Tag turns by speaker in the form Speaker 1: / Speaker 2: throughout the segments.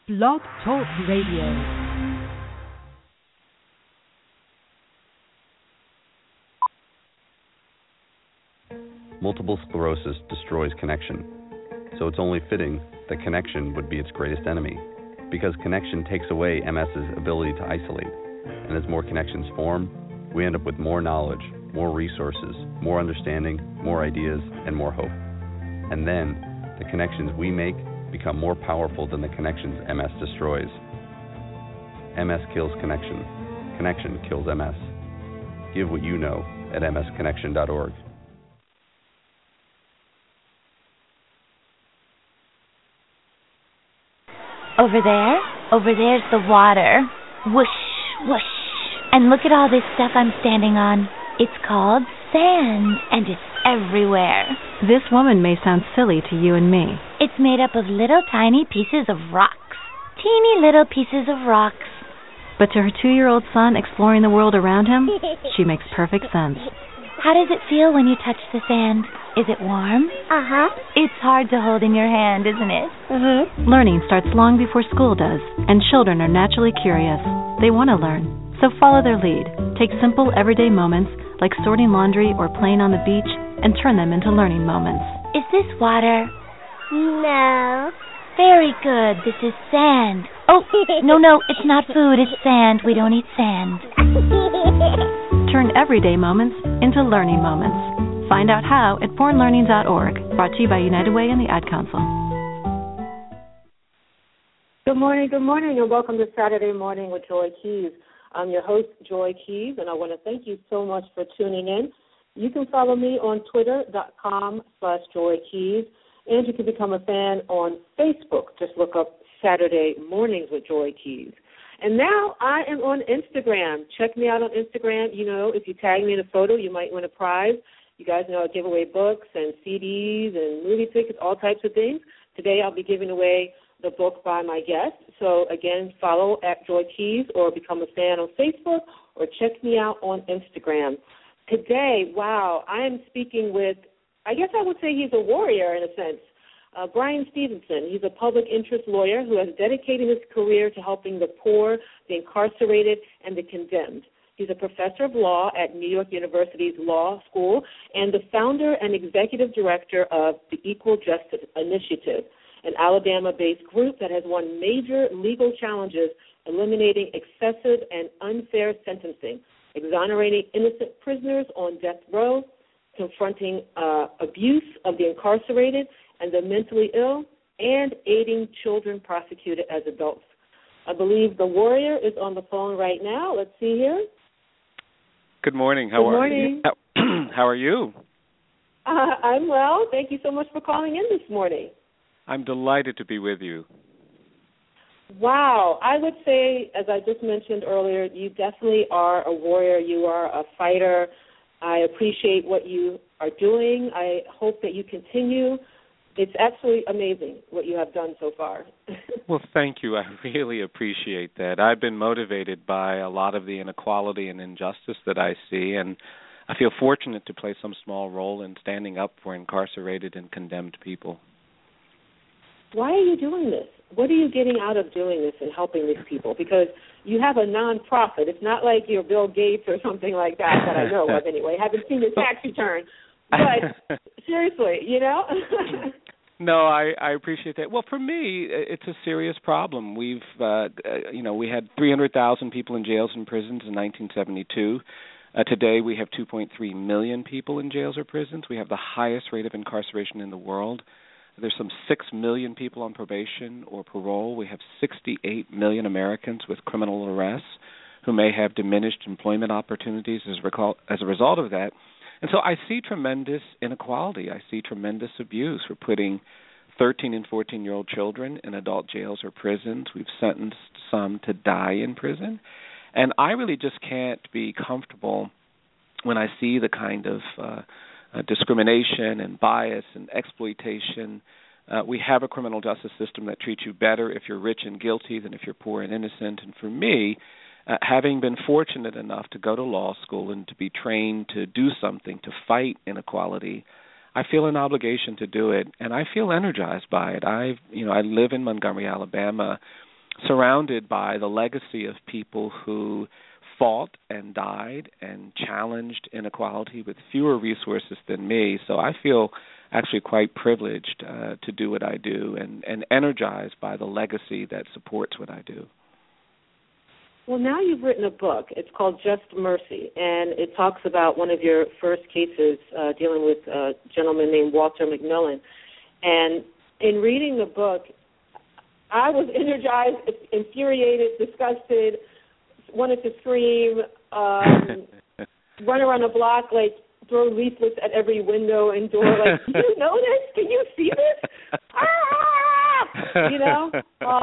Speaker 1: Blog Talk Radio.
Speaker 2: Multiple sclerosis destroys connection, so it's only fitting that connection would be its greatest enemy, because connection takes away MS's ability to isolate, and as more connections form, we end up with more knowledge, more resources, more understanding, more ideas, and more hope. And then, the connections we make become more powerful than the connections MS destroys. MS kills connection. Connection kills MS. Give what you know at msconnection.org.
Speaker 3: Over there's the water. Whoosh, whoosh. And look at all this stuff I'm standing on. It's called sand, and it's everywhere.
Speaker 4: This woman may sound silly to you and me.
Speaker 3: It's made up of little tiny pieces of rocks. Teeny little pieces of rocks.
Speaker 4: But to her 2-year-old son exploring the world around him, she makes perfect sense.
Speaker 3: How does it feel when you touch the sand? Is it warm?
Speaker 5: Uh-huh.
Speaker 3: It's hard to hold in your hand, isn't it?
Speaker 5: Mm-hmm.
Speaker 4: Learning starts long before school does, and children are naturally curious. They want to learn, so follow their lead. Take simple, everyday moments, like sorting laundry or playing on the beach, and turn them into learning moments.
Speaker 3: Is this water?
Speaker 5: No.
Speaker 3: Very good. This is sand. Oh, no, it's not food. It's sand. We don't eat sand.
Speaker 4: Turn everyday moments into learning moments. Find out how at bornlearning.org. Brought to you by United Way and the Ad Council.
Speaker 6: Good morning, and welcome to Saturday Morning with Joy Keys. I'm your host, Joy Keys, and I want to thank you so much for tuning in. You can follow me on twitter.com/Joy Keys, and you can become a fan on Facebook. Just look up Saturday Mornings with Joy Keys. And now I am on Instagram. Check me out on Instagram. You know, if you tag me in a photo, you might win a prize. You guys know I give away books and CDs and movie tickets, all types of things. Today I'll be giving away the book by my guest. So, again, follow at Joy Keys or become a fan on Facebook or check me out on Instagram. Today, wow, I am speaking with, I guess I would say he's a warrior in a sense, Bryan Stevenson. He's a public interest lawyer who has dedicated his career to helping the poor, the incarcerated, and the condemned. He's a professor of law at New York University's Law School and the founder and executive director of the Equal Justice Initiative, an Alabama-based group that has won major legal challenges eliminating excessive and unfair sentencing, exonerating innocent prisoners on death row, confronting abuse of the incarcerated and the mentally ill, and aiding children prosecuted as adults. I believe the warrior is on the phone right now. Let's see here.
Speaker 7: Good morning. How are you? How are you?
Speaker 6: I'm well. Thank you so much for calling in this morning.
Speaker 7: I'm delighted to be with you.
Speaker 6: Wow. I would say, as I just mentioned earlier, you definitely are a warrior. You are a fighter. I appreciate what you are doing. I hope that you continue. It's absolutely amazing what you have done so far.
Speaker 7: Well, thank you. I really appreciate that. I've been motivated by a lot of the inequality and injustice that I see, and I feel fortunate to play some small role in standing up for incarcerated and condemned people.
Speaker 6: Why are you doing this? What are you getting out of doing this and helping these people? Because you have a nonprofit. It's not like you're Bill Gates or something like that I know of anyway. I haven't seen your tax return. But seriously, you know?
Speaker 7: No, I appreciate that. Well, for me, it's a serious problem. We had 300,000 people in jails and prisons in 1972. Today, we have 2.3 million people in jails or prisons. We have the highest rate of incarceration in the world. There's some 6 million people on probation or parole. We have 68 million Americans with criminal arrests who may have diminished employment opportunities as a result of that. And so I see tremendous inequality. I see tremendous abuse. We're putting 13 and 14-year-old children in adult jails or prisons. We've sentenced some to die in prison. And I really just can't be comfortable when I see the kind of discrimination and bias and exploitation. We have a criminal justice system that treats you better if you're rich and guilty than if you're poor and innocent. And for me, having been fortunate enough to go to law school and to be trained to do something to fight inequality, I feel an obligation to do it, and I feel energized by it. I live in Montgomery, Alabama, surrounded by the legacy of people who fought and died and challenged inequality with fewer resources than me. So I feel actually quite privileged to do what I do and energized by the legacy that supports what I do.
Speaker 6: Well, now you've written a book. It's called Just Mercy, and it talks about one of your first cases dealing with a gentleman named Walter McMillan. And in reading the book, I was energized, infuriated, disgusted, wanted to scream, run around the block, like throw leaflets at every window and door, like, do you know this? Can you see this? Ah! You know?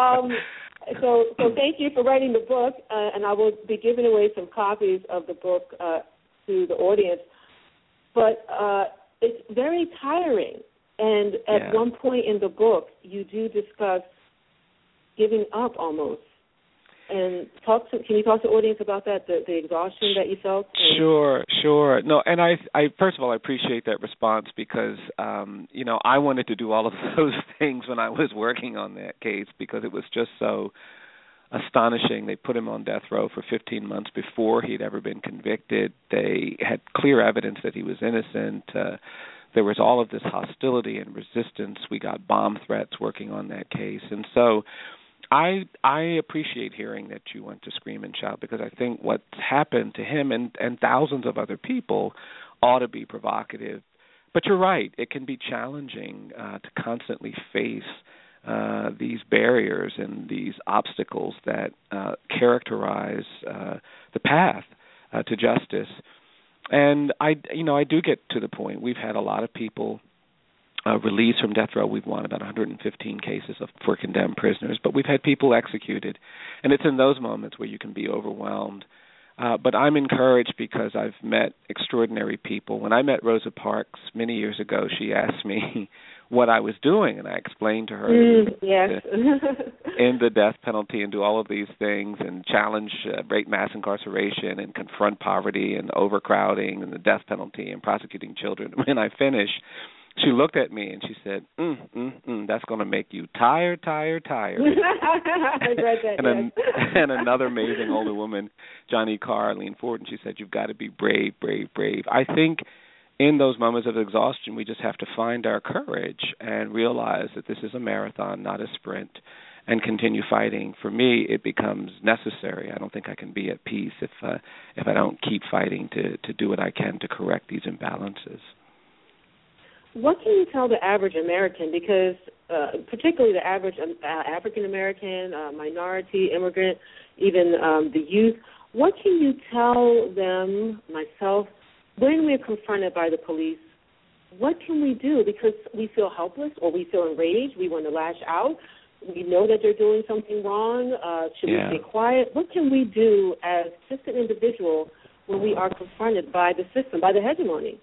Speaker 6: So thank you for writing the book, and I will be giving away some copies of the book to the audience. But it's very tiring, and at one point in the book, you do discuss giving up almost. And can you talk to the audience about that, the exhaustion that you felt?
Speaker 7: Sure. No, and I first of all, I appreciate that response because, I wanted to do all of those things when I was working on that case because it was just so astonishing. They put him on death row for 15 months before he'd ever been convicted. They had clear evidence that he was innocent. There was all of this hostility and resistance. We got bomb threats working on that case. And so I appreciate hearing that you want to scream and shout because I think what's happened to him and thousands of other people ought to be provocative. But you're right, it can be challenging to constantly face these barriers and these obstacles that characterize the path to justice. And I do get to the point. We've had a lot of people released from death row. We've won about 115 cases for condemned prisoners, but we've had people executed. And it's in those moments where you can be overwhelmed. But I'm encouraged because I've met extraordinary people. When I met Rosa Parks many years ago, she asked me what I was doing, and I explained to her in the death penalty and do all of these things and challenge great mass incarceration and confront poverty and overcrowding and the death penalty and prosecuting children. When I finished, she looked at me and she said, that's going to make you tired.
Speaker 6: I read that,
Speaker 7: and another amazing older woman, Johnny Carr, leaned forward and she said, you've got to be brave, brave, brave. I think in those moments of exhaustion, we just have to find our courage and realize that this is a marathon, not a sprint, and continue fighting. For me, it becomes necessary. I don't think I can be at peace if I don't keep fighting to do what I can to correct these imbalances.
Speaker 6: What can you tell the average American, because particularly the average African-American, minority, immigrant, even the youth, what can you tell them, myself, when we're confronted by the police? What can we do? Because we feel helpless or we feel enraged, we want to lash out, we know that they're doing something wrong, should we stay quiet? What can we do as just an individual when we are confronted by the system, by the hegemony?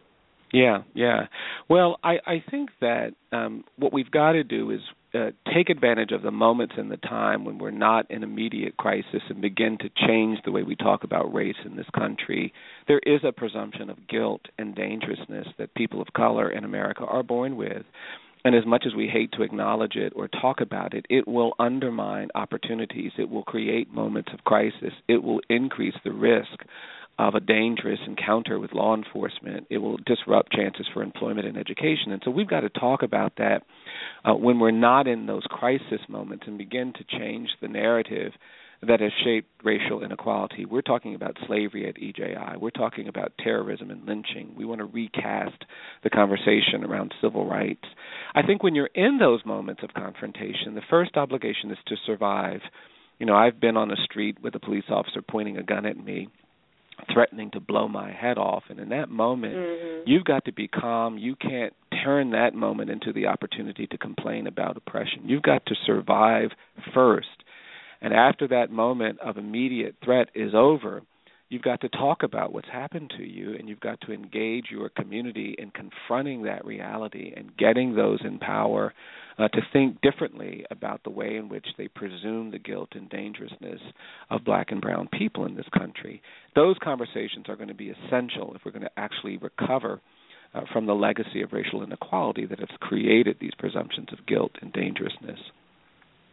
Speaker 7: Yeah. Well, I think that what we've got to do is take advantage of the moments in the time when we're not in immediate crisis and begin to change the way we talk about race in this country. There is a presumption of guilt and dangerousness that people of color in America are born with. And as much as we hate to acknowledge it or talk about it, it will undermine opportunities. It will create moments of crisis. It will increase the risk of a dangerous encounter with law enforcement. It will disrupt chances for employment and education. And so we've got to talk about that when we're not in those crisis moments and begin to change the narrative that has shaped racial inequality. We're talking about slavery at EJI. We're talking about terrorism and lynching. We want to recast the conversation around civil rights. I think when you're in those moments of confrontation, the first obligation is to survive. I've been on the street with a police officer pointing a gun at me, threatening to blow my head off. And in that moment, you've got to be calm. You can't turn that moment into the opportunity to complain about oppression. You've got to survive first. And after that moment of immediate threat is over, you've got to talk about what's happened to you, and you've got to engage your community in confronting that reality and getting those in power to think differently about the way in which they presume the guilt and dangerousness of black and brown people in this country. Those conversations are going to be essential if we're going to actually recover from the legacy of racial inequality that has created these presumptions of guilt and dangerousness.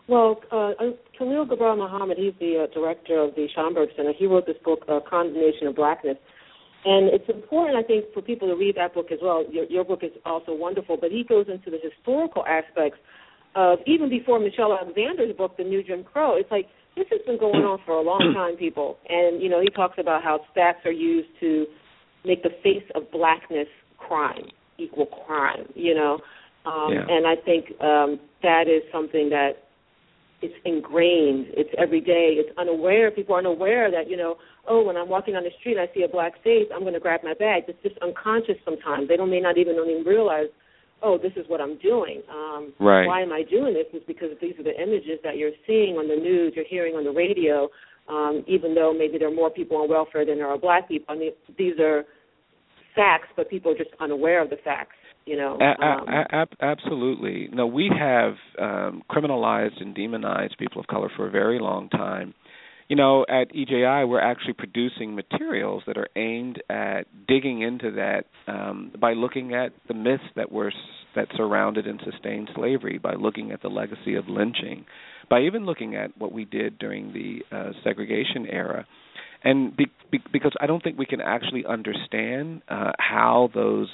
Speaker 6: Well, Khalil Gibran Muhammad, he's the director of the Schomburg Center. He wrote this book, Condemnation of Blackness. And it's important, I think, for people to read that book as well. Your book is also wonderful, but he goes into the historical aspects of, even before Michelle Alexander's book, The New Jim Crow. It's like, this has been going on for a long time, people. And, you know, he talks about how stats are used to make the face of blackness crime, equal crime, you know. And I think that is something that it's ingrained. It's every day. It's unaware. People are unaware that, you know, oh, when I'm walking on the street and I see a black face, I'm going to grab my bag. It's just unconscious sometimes. They may not even realize, oh, this is what I'm doing.
Speaker 7: Right.
Speaker 6: Why am I doing this? It's because these are the images that you're seeing on the news, you're hearing on the radio, even though maybe there are more people on welfare than there are black people. I mean, these are facts, but people are just unaware of the facts. You know,
Speaker 7: absolutely. No, we have criminalized and demonized people of color for a very long time. You know, at EJI, we're actually producing materials that are aimed at digging into that by looking at the myths that surrounded and sustained slavery, by looking at the legacy of lynching, by even looking at what we did during the segregation era. And because I don't think we can actually understand how those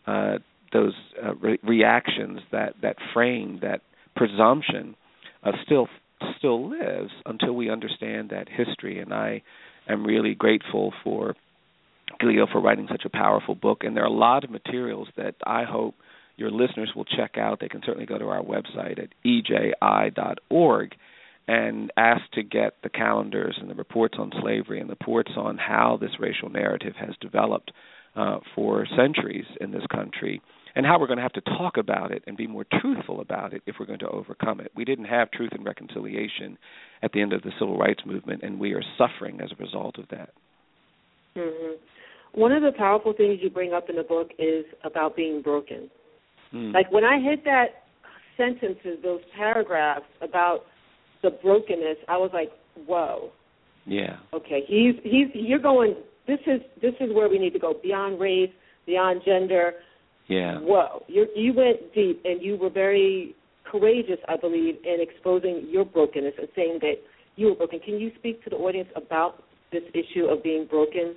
Speaker 7: reactions, that frame, that presumption still lives until we understand that history. And I am really grateful for Khalil for writing such a powerful book. And there are a lot of materials that I hope your listeners will check out. They can certainly go to our website at eji.org and ask to get the calendars and the reports on slavery and the reports on how this racial narrative has developed for centuries in this country, and how we're going to have to talk about it and be more truthful about it if we're going to overcome it. We didn't have truth and reconciliation at the end of the Civil Rights Movement, and we are suffering as a result of that.
Speaker 6: Mm-hmm. One of the powerful things you bring up in the book is about being broken. Like when I hit that sentences, those paragraphs about the brokenness, I was like, whoa.
Speaker 7: Yeah.
Speaker 6: Okay, you're going, this is where we need to go, beyond race, beyond gender.
Speaker 7: Yeah.
Speaker 6: Whoa. You went deep, and you were very courageous, I believe, in exposing your brokenness and saying that you were broken. Can you speak to the audience about this issue of being broken?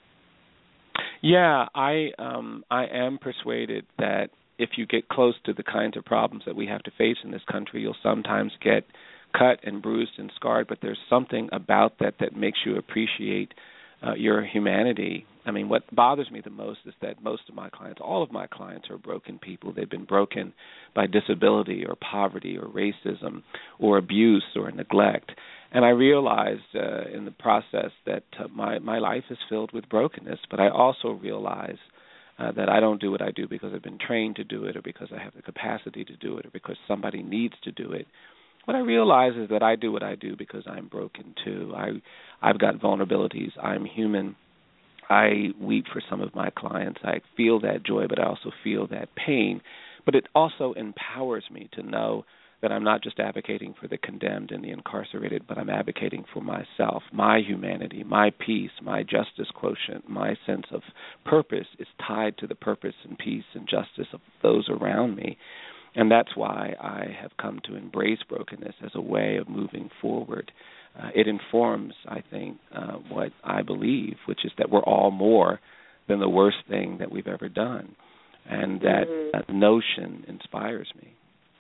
Speaker 7: Yeah, I am persuaded that if you get close to the kinds of problems that we have to face in this country, you'll sometimes get cut and bruised and scarred, but there's something about that makes you appreciate your humanity. I mean, what bothers me the most is that most of my clients, all of my clients, are broken people. They've been broken by disability or poverty or racism or abuse or neglect. And I realized in the process that my life is filled with brokenness, but I also realize that I don't do what I do because I've been trained to do it or because I have the capacity to do it or because somebody needs to do it. What I realize is that I do what I do because I'm broken too. I've got vulnerabilities. I'm human. I weep for some of my clients. I feel that joy, but I also feel that pain. But it also empowers me to know that I'm not just advocating for the condemned and the incarcerated, but I'm advocating for myself, my humanity, my peace, my justice quotient, my sense of purpose is tied to the purpose and peace and justice of those around me. And that's why I have come to embrace brokenness as a way of moving forward. It informs, I think, what I believe, which is that we're all more than the worst thing that we've ever done. And that notion inspires me.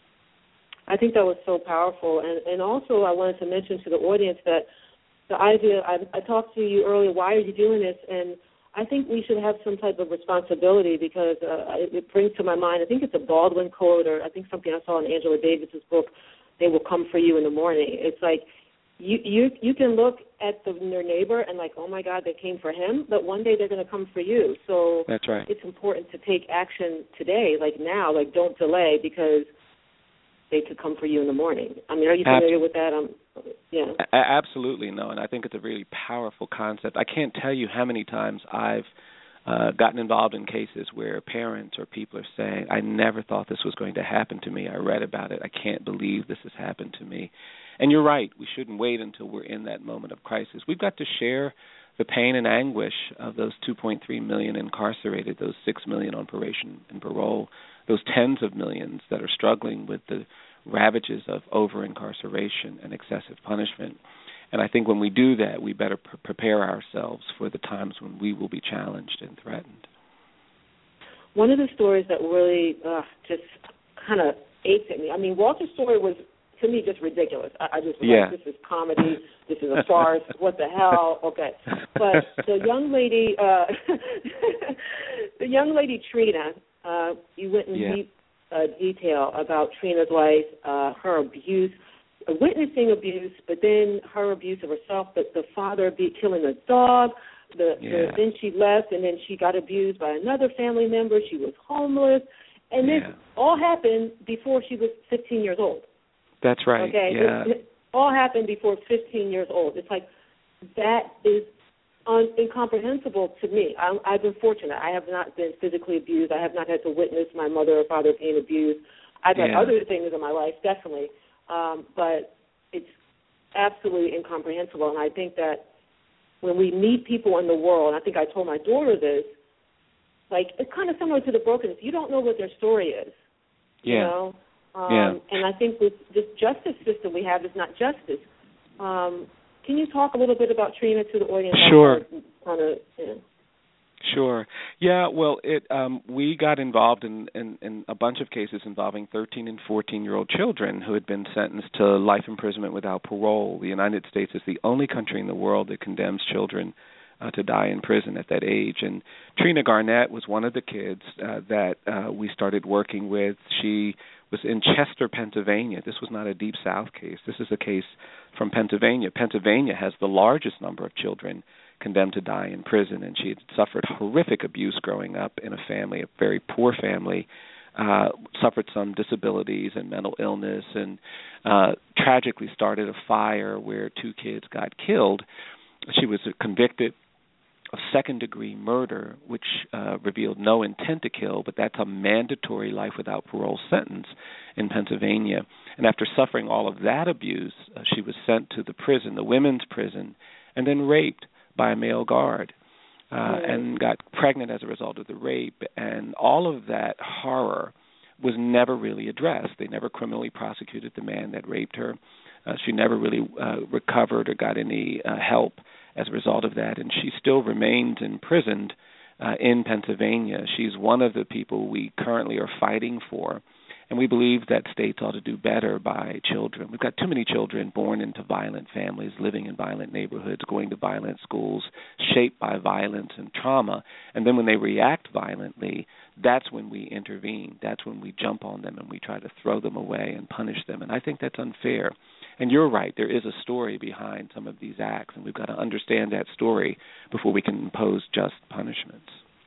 Speaker 6: I think that was so powerful. And also I wanted to mention to the audience that the idea, I talked to you earlier, why are you doing this? And I think we should have some type of responsibility because it brings to my mind, I think it's a Baldwin quote or I think something I saw in Angela Davis's book, They Will Come For You in the Morning. It's like you can look at your neighbor and like, oh, my God, they came for him, but one day they're going to come for you. So
Speaker 7: that's right.
Speaker 6: It's important to take action today, like now, like don't delay because they could come for you in the morning. I mean, are you familiar with that? Yeah.
Speaker 7: Absolutely, no, and I think it's a really powerful concept. I can't tell you how many times I've gotten involved in cases where parents or people are saying, I never thought this was going to happen to me. I read about it. I can't believe this has happened to me. And you're right. We shouldn't wait until we're in that moment of crisis. We've got to share the pain and anguish of those 2.3 million incarcerated, those 6 million on probation and parole, those tens of millions that are struggling with the ravages of over-incarceration and excessive punishment. And I think when we do that, we better prepare ourselves for the times when we will be challenged and threatened.
Speaker 6: One of the stories that really just kind of ate at me, I mean, Walter's story was, to me, just ridiculous. I just was like, this is comedy, this is a farce, what the hell, okay. But the young lady, Trina, you went in deep detail about Trina's life, her abuse, witnessing abuse, but then her abuse of herself, the father killing a dog, then she left, and then she got abused by another family member. She was homeless, and this all happened before she was 15 years old.
Speaker 7: That's right.
Speaker 6: Okay, it all happened before 15 years old. It's like that is incomprehensible to me. I've been fortunate. I have not been physically abused. I have not had to witness my mother or father being abused. I've had other things in my life, definitely. But it's absolutely incomprehensible. And I think that when we meet people in the world, and I think I told my daughter this, like, it's kind of similar to the brokenness. You don't know what their story is, you know? And I think with this justice system we have is not justice. Can you talk a little bit about Trina to the audience?
Speaker 7: Sure. Sure. Yeah, well, we got involved in a bunch of cases involving 13 and 14-year-old children who had been sentenced to life imprisonment without parole. The United States is the only country in the world that condemns children to die in prison at that age. And Trina Garnett was one of the kids that we started working with. She was in Chester, Pennsylvania. This was not a Deep South case. This is a case from Pennsylvania. Pennsylvania has the largest number of children condemned to die in prison, and she had suffered horrific abuse growing up in a family, a very poor family, suffered some disabilities and mental illness, and tragically started a fire where 2 kids got killed. She was convicted of second-degree murder, which revealed no intent to kill, but that's a mandatory life without parole sentence in Pennsylvania. And after suffering all of that abuse, she was sent to the prison, the women's prison, and then raped by a male guard and got pregnant as a result of the rape. And all of that horror was never really addressed. They never criminally prosecuted the man that raped her. She never really recovered or got any help as a result of that, and she still remains imprisoned in Pennsylvania. She's one of the people we currently are fighting for, and we believe that states ought to do better by children. We've got too many children born into violent families, living in violent neighborhoods, going to violent schools, shaped by violence and trauma, and then when they react violently, that's when we intervene. That's when we jump on them and we try to throw them away and punish them, and I think that's unfair. And you're right, there is a story behind some of these acts, and we've got to understand that story before we can impose just punishments.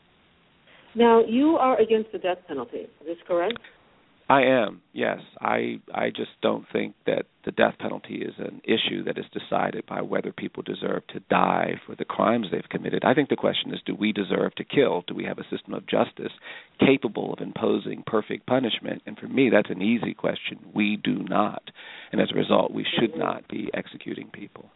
Speaker 6: Now, you are against the death penalty. Is this correct?
Speaker 7: I am, yes. I just don't think that the death penalty is an issue that is decided by whether people deserve to die for the crimes they've committed. I think the question is, do we deserve to kill? Do we have a system of justice capable of imposing perfect punishment? And for me, that's an easy question. We do not. And as a result, we should not be executing people.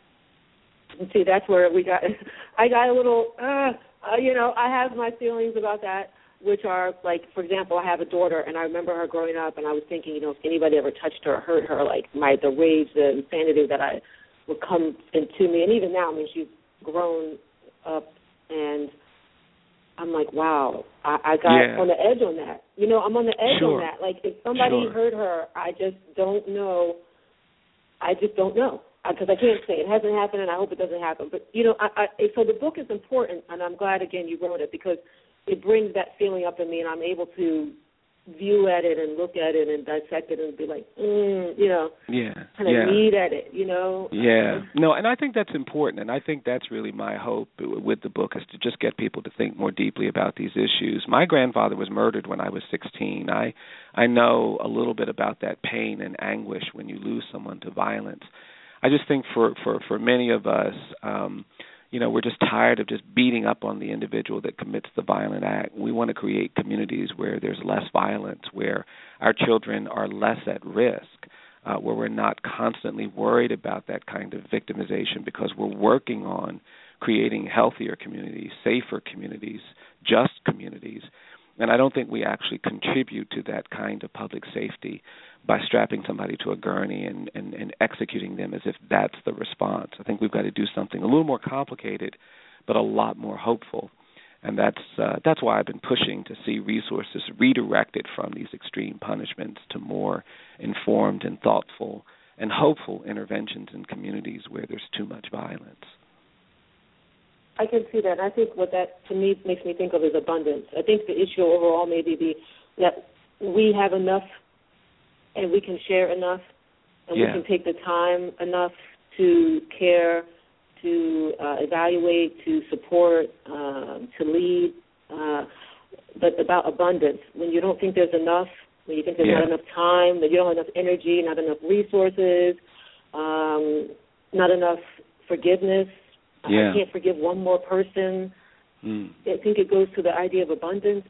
Speaker 6: See, that's where I got a little, I have my feelings about that, which are, like, for example, I have a daughter, and I remember her growing up, and I was thinking, if anybody ever touched her or hurt her, like, the rage, the insanity that I would come into me. And even now, I mean, she's grown up, and I'm like, wow, I got on the edge on that. I'm on the edge on that. Like, if somebody hurt her, I just don't know. Because I can't say it hasn't happened, and I hope it doesn't happen. But, so the book is important, and I'm glad, again, you wrote it, because it brings that feeling up in me, and I'm able to view at it and look at it and dissect it and be like, kind of read at it,
Speaker 7: Yeah. No, and I think that's important, and I think that's really my hope with the book, is to just get people to think more deeply about these issues. My grandfather was murdered when I was 16. I know a little bit about that pain and anguish when you lose someone to violence. I just think for many of us, we're just tired of just beating up on the individual that commits the violent act. We want to create communities where there's less violence, where our children are less at risk, where we're not constantly worried about that kind of victimization, because we're working on creating healthier communities, safer communities, just communities. And I don't think we actually contribute to that kind of public safety by strapping somebody to a gurney and executing them as if that's the response. I think we've got to do something a little more complicated, but a lot more hopeful. And that's why I've been pushing to see resources redirected from these extreme punishments to more informed and thoughtful and hopeful interventions in communities where there's too much violence.
Speaker 6: I can see that. And I think what that, to me, makes me think of is abundance. I think the issue overall may be that we have enough and we can share enough and we can take the time enough to care, to evaluate, to support, to lead. But about abundance, when you don't think there's enough, when you think there's not enough time, that you don't have enough energy, not enough resources, not enough forgiveness. I can't forgive one more person. I think it goes to the idea of abundance.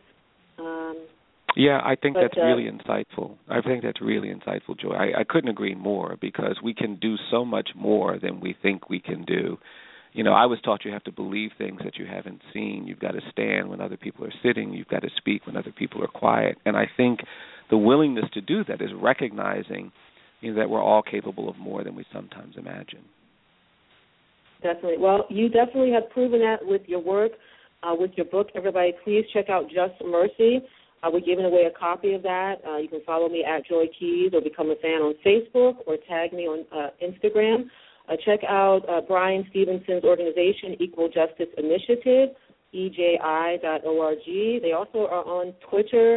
Speaker 7: I think that's really insightful. I think that's really insightful, Joy. I couldn't agree more, because we can do so much more than we think we can do. You know, I was taught you have to believe things that you haven't seen. You've got to stand when other people are sitting. You've got to speak when other people are quiet. And I think the willingness to do that is recognizing, you know, that we're all capable of more than we sometimes imagine.
Speaker 6: Definitely. Well, you definitely have proven that with your work, with your book. Everybody, please check out Just Mercy. We're giving away a copy of that. You can follow me at Joy Keys or become a fan on Facebook or tag me on Instagram. Check out Brian Stevenson's organization, Equal Justice Initiative, EJI.org. They also are on Twitter,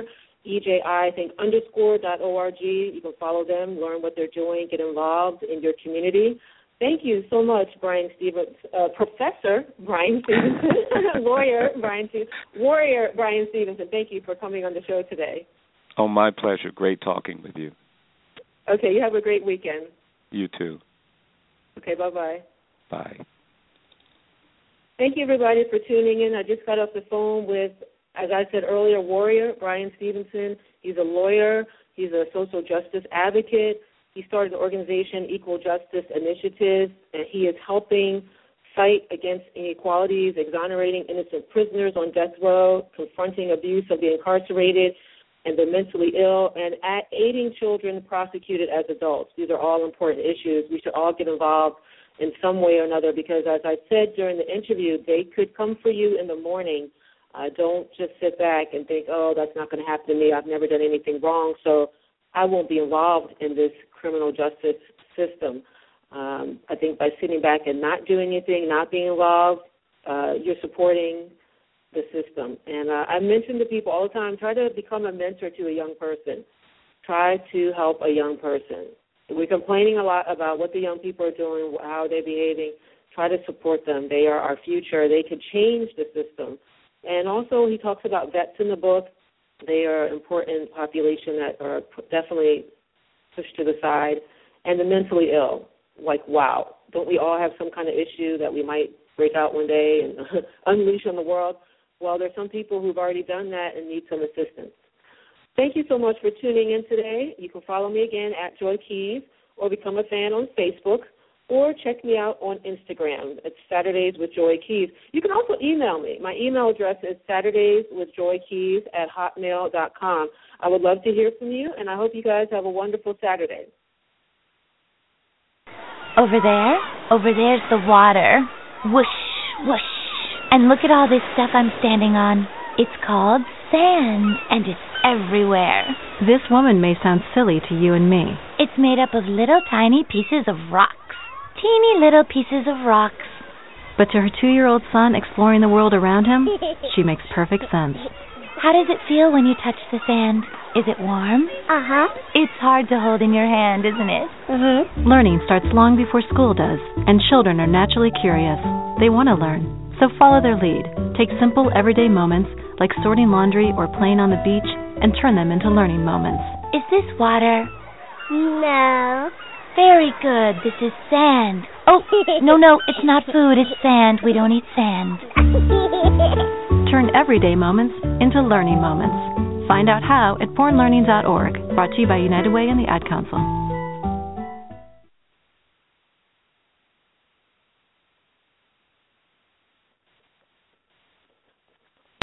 Speaker 6: EJI_.org. You can follow them, learn what they're doing, get involved in your community. Thank you so much, Professor Brian Stevenson, Warrior Brian Stevenson. Thank you for coming on the show today.
Speaker 7: Oh, my pleasure. Great talking with you.
Speaker 6: Okay, you have a great weekend.
Speaker 7: You too.
Speaker 6: Okay, bye-bye.
Speaker 7: Bye.
Speaker 6: Thank you, everybody, for tuning in. I just got off the phone with, as I said earlier, Warrior Brian Stevenson. He's a lawyer. He's a social justice advocate. He started the organization Equal Justice Initiative, and he is helping fight against inequalities, exonerating innocent prisoners on death row, confronting abuse of the incarcerated and the mentally ill, and aiding children prosecuted as adults. These are all important issues. We should all get involved in some way or another, because, as I said during the interview, they could come for you in the morning. Don't just sit back and think, oh, that's not going to happen to me. I've never done anything wrong, so I won't be involved in this criminal justice system. I think by sitting back and not doing anything, not being involved, you're supporting the system. And I mention to people all the time, try to become a mentor to a young person. Try to help a young person. We're complaining a lot about what the young people are doing, how they're behaving. Try to support them. They are our future. They could change the system. And also he talks about vets in the book. They are an important population that are definitely pushed to the side. And the mentally ill. Like, wow, don't we all have some kind of issue that we might break out one day and unleash on the world? Well, there's some people who've already done that and need some assistance. Thank you so much for tuning in today. You can follow me again at Joy Keys or become a fan on Facebook or check me out on Instagram. It's Saturdays with Joy Keys. You can also email me. My email address is saturdayswithjoykeys@hotmail.com. I would love to hear from you, and I hope you guys have a wonderful Saturday.
Speaker 3: Over there's the water. Whoosh, whoosh. And look at all this stuff I'm standing on. It's called sand, and it's everywhere.
Speaker 4: This woman may sound silly to you and me.
Speaker 3: It's made up of little tiny pieces of rocks. Teeny little pieces of rocks.
Speaker 4: But to her 2-year-old son exploring the world around him, she makes perfect sense.
Speaker 3: How does it feel when you touch the sand? Is it warm?
Speaker 5: Uh-huh.
Speaker 3: It's hard to hold in your hand, isn't it?
Speaker 5: Mm-hmm.
Speaker 4: Learning starts long before school does, and children are naturally curious. They want to learn, so follow their lead. Take simple, everyday moments, like sorting laundry or playing on the beach, and turn them into learning moments.
Speaker 3: Is this water?
Speaker 5: No.
Speaker 3: Very good. This is sand. Oh, no, it's not food. It's sand. We don't eat sand.
Speaker 4: Turn everyday moments into learning moments. Find out how at bornlearning.org, brought to you by United Way and the Ad Council.